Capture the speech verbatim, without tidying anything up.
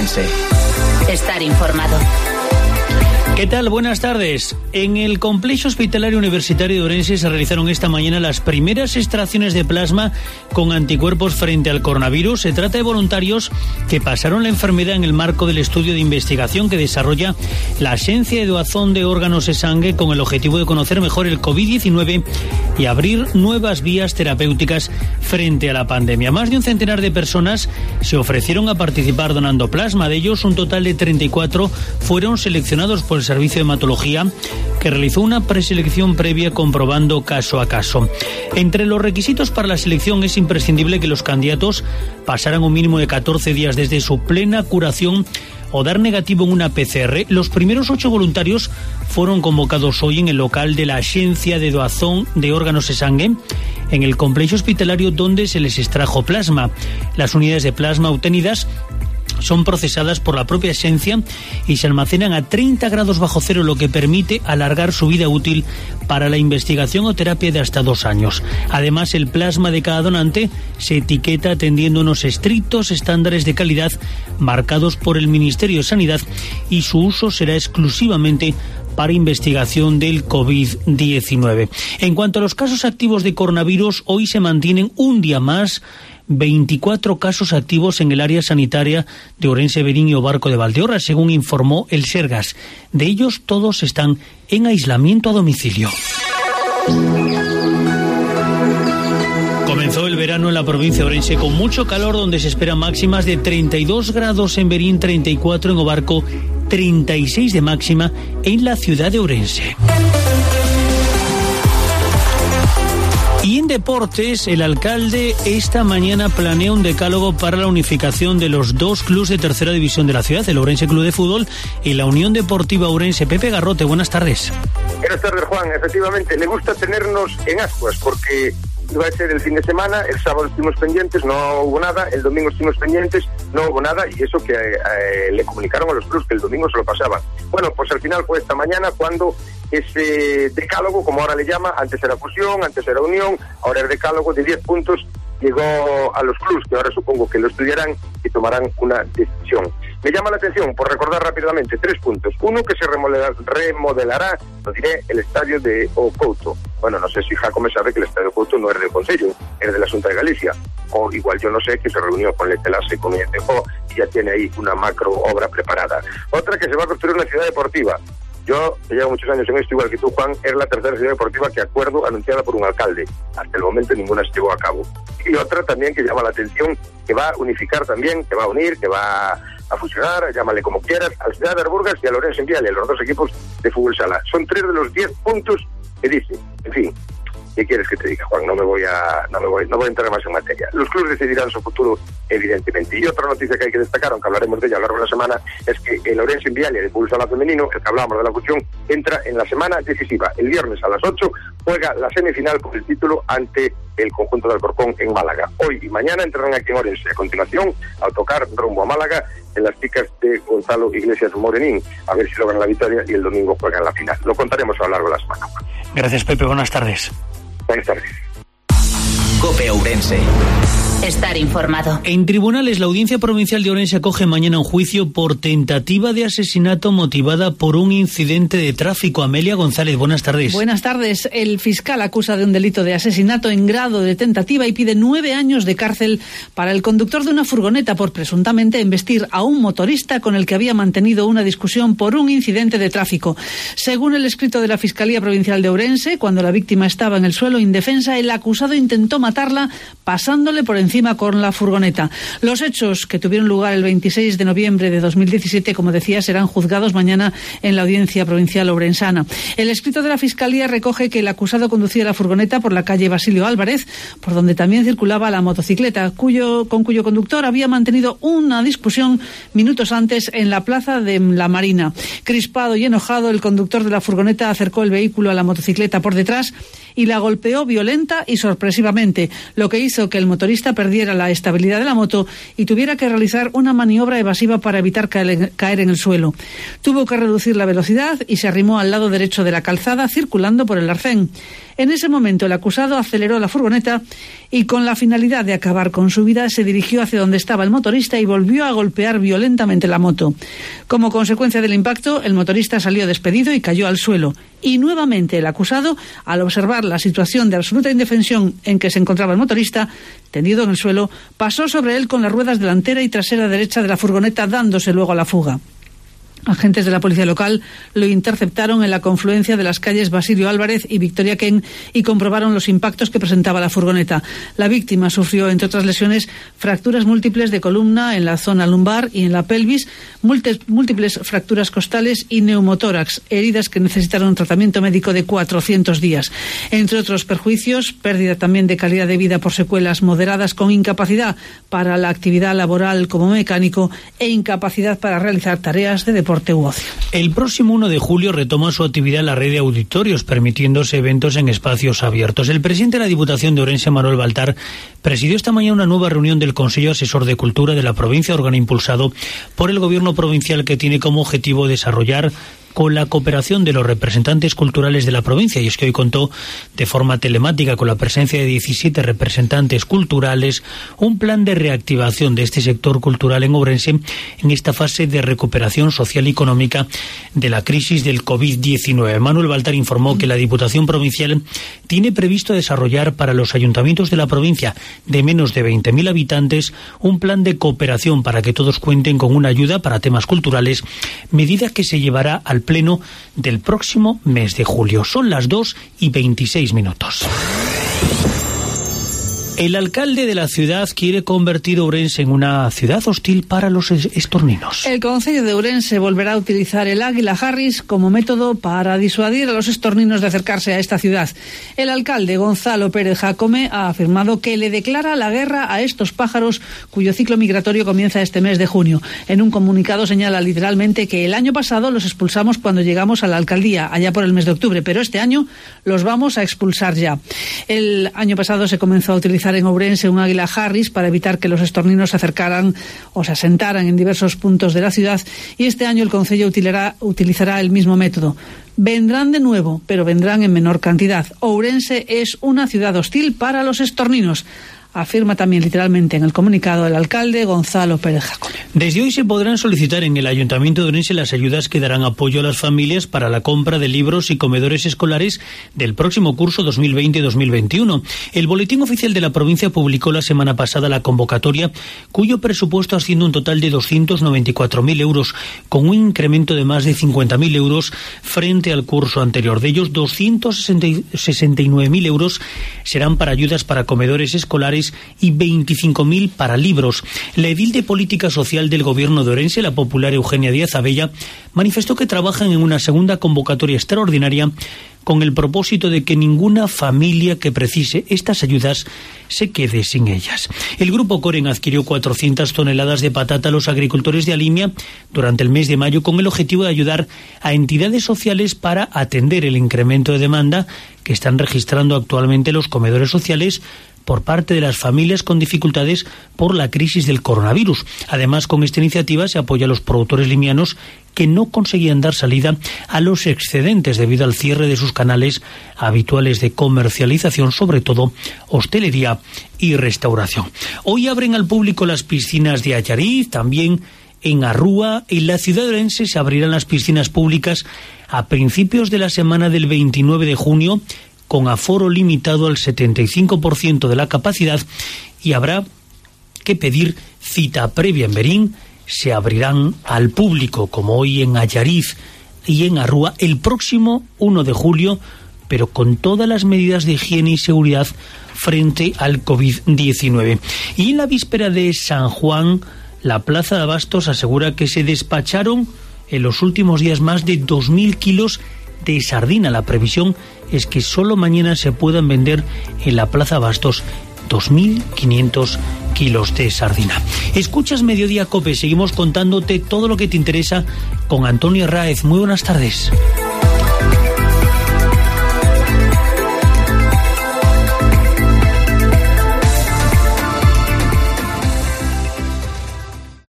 Ourense. Estar informado. ¿Qué tal? Buenas tardes. En el Complejo Hospitalario Universitario de Ourense se realizaron esta mañana las primeras extracciones de plasma con anticuerpos frente al coronavirus. Se trata de voluntarios que pasaron la enfermedad en el marco del estudio de investigación que desarrolla la Axencia de Doazón de Órganos e Sangue con el objetivo de conocer mejor el covid diecinueve y abrir nuevas vías terapéuticas frente a la pandemia. Más de un centenar de personas se ofrecieron a participar donando plasma. De ellos, un total de treinta y cuatro fueron seleccionados por el Servicio de Hematología, que realizó una preselección previa comprobando caso a caso. Entre los requisitos para la selección es imprescindible que los candidatos pasaran un mínimo de catorce días desde su plena curación o dar negativo en una P C R. Los primeros ocho voluntarios fueron convocados hoy en el local de la Axencia de Doazón de Órganos e Sangue, en el complejo hospitalario donde se les extrajo plasma. Las unidades de plasma obtenidas son procesadas por la propia Axencia y se almacenan a treinta grados bajo cero, lo que permite alargar su vida útil para la investigación o terapia de hasta dos años. Además, el plasma de cada donante se etiqueta atendiendo unos estrictos estándares de calidad marcados por el Ministerio de Sanidad, y su uso será exclusivamente para investigación del covid diecinueve. En cuanto a los casos activos de coronavirus, hoy se mantienen un día más veinticuatro casos activos en el área sanitaria de Ourense, Verín y Obarco de Valdeorras, según informó el Sergas. De ellos, todos están en aislamiento a domicilio. Comenzó el verano en la provincia de Ourense con mucho calor, donde se esperan máximas de treinta y dos grados en Verín, treinta y cuatro en Obarco, treinta y seis de máxima en la ciudad de Ourense. Y en deportes, el alcalde esta mañana planea un decálogo para la unificación de los dos clubes de tercera división de la ciudad, el Ourense Club de Fútbol y la Unión Deportiva Ourense. Pepe Garrote, buenas tardes. Buenas tardes, Juan. Efectivamente, le gusta tenernos en ascuas porque iba a ser el fin de semana, el sábado estuvimos pendientes, no hubo nada, el domingo estuvimos pendientes, no hubo nada, y eso que eh, le comunicaron a los clubes que el domingo se lo pasaban. Bueno, pues al final fue esta mañana cuando ese decálogo, como ahora le llama, antes era fusión, antes era unión, ahora el decálogo de diez puntos llegó a los clubes, que ahora supongo que lo estudiarán y tomarán una decisión. Me llama la atención, por recordar rápidamente, tres puntos. Uno, que se remodelará, remodelará lo diré, el estadio de O Couto. Bueno, no sé si Jacome sabe que el estadio de Couto no es del Concello, es de la Xunta de Galicia. O igual yo no sé, que se reunió con Letelase y con I N T J y ya tiene ahí una macro obra preparada. Otra, que se va a construir una ciudad deportiva. Yo, que llevo muchos años en esto, igual que tú, Juan, es la tercera ciudad deportiva que acuerdo anunciada por un alcalde. Hasta el momento ninguna se llevó a cabo. Y otra también que llama la atención, que va a unificar también, que va a unir, que va a fusionar, llámale como quieras, al Ciudad de Arburgas y al Ourense Enviale, los dos equipos de fútbol sala. Son tres de los diez puntos que dice. En fin, ¿qué quieres que te diga, Juan? No me voy a no me voy, no voy a entrar más en materia. Los clubes decidirán su futuro, evidentemente. Y otra noticia que hay que destacar, aunque hablaremos de ella a lo largo de la semana, es que el Ourense Enviale de fútbol sala femenino, el que hablábamos de la fusión, entra en la semana decisiva. El viernes a las ocho juega la semifinal por el título ante el conjunto de Alcorcón en Málaga. Hoy y mañana entrarán aquí en Ourense. A continuación, al tocar rumbo a Málaga, en las picas de Gonzalo Iglesias Morenín, a ver si logran la victoria, y el domingo juegan la final. Lo contaremos a lo largo de la semana. Gracias, Pepe. Buenas tardes. Buenas tardes. COPE Ourense. Estar informado. En tribunales, la Audiencia Provincial de Ourense acoge mañana un juicio por tentativa de asesinato motivada por un incidente de tráfico. Amelia González, buenas tardes. Buenas tardes. El fiscal acusa de un delito de asesinato en grado de tentativa y pide nueve años de cárcel para el conductor de una furgoneta por presuntamente embestir a un motorista con el que había mantenido una discusión por un incidente de tráfico. Según el escrito de la Fiscalía Provincial de Ourense, cuando la víctima estaba en el suelo indefensa, el acusado intentó matarla pasándole por encima encima con la furgoneta. Los hechos, que tuvieron lugar el veintiséis de noviembre de dos mil diecisiete, como decía, serán juzgados mañana en la Audiencia Provincial ourensana. El escrito de la Fiscalía recoge que el acusado conducía la furgoneta por la calle Basilio Álvarez, por donde también circulaba la motocicleta, cuyo, con cuyo conductor había mantenido una discusión minutos antes en la plaza de la Marina. Crispado y enojado, el conductor de la furgoneta acercó el vehículo a la motocicleta por detrás y la golpeó violenta y sorpresivamente, lo que hizo que el motorista perdiera la estabilidad de la moto y tuviera que realizar una maniobra evasiva para evitar caer en el suelo. Tuvo que reducir la velocidad y se arrimó al lado derecho de la calzada, circulando por el arcén. En ese momento el acusado aceleró la furgoneta y con la finalidad de acabar con su vida se dirigió hacia donde estaba el motorista y volvió a golpear violentamente la moto. Como consecuencia del impacto, el motorista salió despedido y cayó al suelo. Y nuevamente el acusado, al observar la situación de absoluta indefensión en que se encontraba el motorista, tendido en el suelo, pasó sobre él con las ruedas delantera y trasera derecha de la furgoneta, dándose luego a la fuga. Agentes de la policía local lo interceptaron en la confluencia de las calles Basilio Álvarez y Victoria Ken y comprobaron los impactos que presentaba la furgoneta. La víctima sufrió, entre otras lesiones, fracturas múltiples de columna en la zona lumbar y en la pelvis, múltiples fracturas costales y neumotórax, heridas que necesitaron un tratamiento médico de cuatrocientos días. Entre otros perjuicios, pérdida también de calidad de vida por secuelas moderadas con incapacidad para la actividad laboral como mecánico e incapacidad para realizar tareas de deporte. El próximo uno de julio retoma su actividad la red de auditorios, permitiéndose eventos en espacios abiertos. El presidente de la Diputación de Ourense, Manuel Baltar, presidió esta mañana una nueva reunión del Consejo Asesor de Cultura de la provincia, órgano impulsado por el Gobierno provincial que tiene como objetivo desarrollar con la cooperación de los representantes culturales de la provincia, y es que hoy contó de forma telemática con la presencia de diecisiete representantes culturales un plan de reactivación de este sector cultural en Ourense en esta fase de recuperación social y económica de la crisis del covid diecinueve. Manuel Baltar informó que la Diputación Provincial tiene previsto desarrollar para los ayuntamientos de la provincia de menos de veinte mil habitantes un plan de cooperación para que todos cuenten con una ayuda para temas culturales, medida que se llevará al pleno del próximo mes de julio. Son las dos y veintiséis minutos. El alcalde de la ciudad quiere convertir Ourense en una ciudad hostil para los estorninos. El Concello de Ourense volverá a utilizar el Águila Harris como método para disuadir a los estorninos de acercarse a esta ciudad. El alcalde Gonzalo Pérez Jacome ha afirmado que le declara la guerra a estos pájaros cuyo ciclo migratorio comienza este mes de junio. En un comunicado señala literalmente que el año pasado los expulsamos cuando llegamos a la alcaldía, allá por el mes de octubre, pero este año los vamos a expulsar ya. El año pasado se comenzó a utilizar en Ourense un Águila Harris para evitar que los estorninos se acercaran o se asentaran en diversos puntos de la ciudad, y este año el Concello utilizará, utilizará el mismo método. Vendrán de nuevo, pero vendrán en menor cantidad. Ourense es una ciudad hostil para los estorninos, afirma también literalmente en el comunicado el alcalde Gonzalo Pérez Jacome. Desde hoy se podrán solicitar en el Ayuntamiento de Ourense las ayudas que darán apoyo a las familias para la compra de libros y comedores escolares del próximo curso dos mil veinte dos mil veintiuno. El Boletín Oficial de la provincia publicó la semana pasada la convocatoria, cuyo presupuesto asciende a un total de doscientos noventa y cuatro mil euros, con un incremento de más de cincuenta mil euros frente al curso anterior. De ellos, doscientos sesenta y nueve mil euros serán para ayudas para comedores escolares y veinticinco mil para libros. La edil de Política Social del Gobierno de Ourense, la popular Eugenia Díaz Abella, manifestó que trabajan en una segunda convocatoria extraordinaria con el propósito de que ninguna familia que precise estas ayudas se quede sin ellas. El Grupo Coren adquirió cuatrocientas toneladas de patata a los agricultores de Alimia durante el mes de mayo con el objetivo de ayudar a entidades sociales para atender el incremento de demanda que están registrando actualmente los comedores sociales por parte de las familias con dificultades por la crisis del coronavirus. Además, con esta iniciativa se apoya a los productores limianos que no conseguían dar salida a los excedentes debido al cierre de sus canales habituales de comercialización, sobre todo hostelería y restauración. Hoy abren al público las piscinas de Allariz, también en Arrúa. En la ciudad de Ourense se abrirán las piscinas públicas a principios de la semana del veintinueve de junio, con aforo limitado al setenta y cinco por ciento de la capacidad, y habrá que pedir cita previa. En Berín se abrirán al público, como hoy en Allariz y en Arrúa, el próximo uno de julio, pero con todas las medidas de higiene y seguridad frente al covid diecinueve. Y en la víspera de San Juan, la Plaza de Abastos asegura que se despacharon en los últimos días más de dos mil kilos de sardina. La previsión es que solo mañana se puedan vender en la Plaza Abastos dos mil quinientos kilos de sardina. Escuchas Mediodía Cope, seguimos contándote todo lo que te interesa con Antonio Raez. Muy buenas tardes.